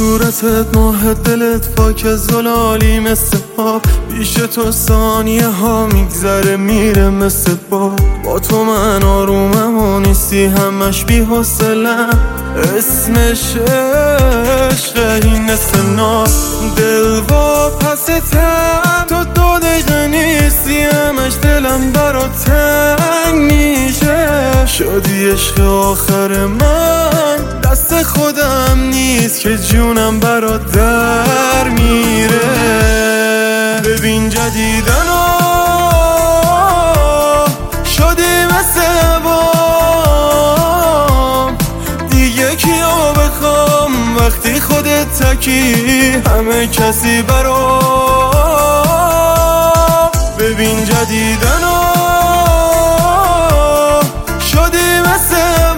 صورتت ماه دلت پاک زلالی مثل آب، پیش تو ثانیه ها میگذره میره مثل با تو من آرومم و نیستی همش بی حوصله‌ام. اسمش عشقه این نار دل و پستم، تو 2 دقیقه نیستی همش دلم برات تنگ میشه. شدی عشق آخر من، دست خودم نیست که جونم برات در میره. ببین جدیدنو شدی مثل بام، دیگه کیو بخوام وقتی خودت تکی همه کسی برام. ببین جدیدنو شدی مثل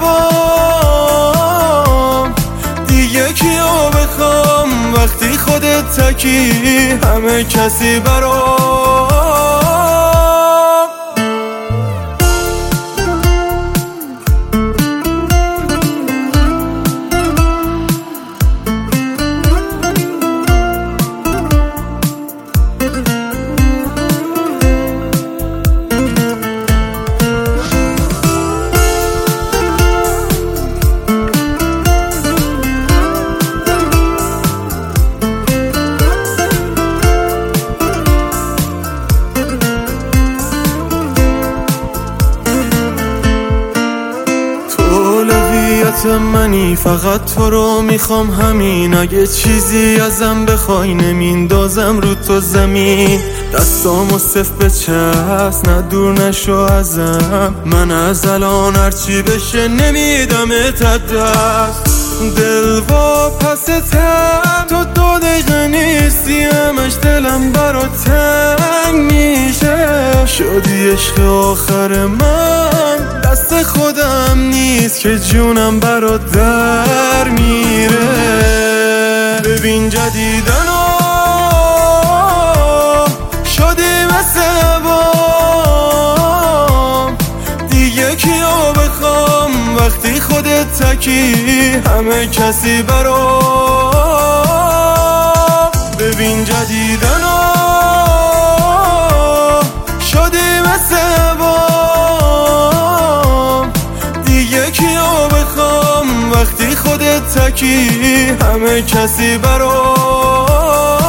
بام، دیگه کیو بخوام وقتی خودت تکی همه کسی برام. منی فقط تو رو میخوام همین، اگه چیزی ازم بخوای نمیندازم رو تو زمین. دستامو صف بچست نه دور نشو ازم، من از الان هرچی بشه نمیدمت دست. دل و پستم تو 2 دقیقه نیستی همش دلم برات تنگ میشه. شدی عشق آخر من، دست خودم نیست که جونم برات در میره. ببین جدیدنو شدی مثل بام، دیگه کیو بخوام وقتی خودت تکی همه کسی برام. ببین جدیدنو شدی مثل بام، دیگه کیو بخوام وقتی خودت تکی همه کسی برام.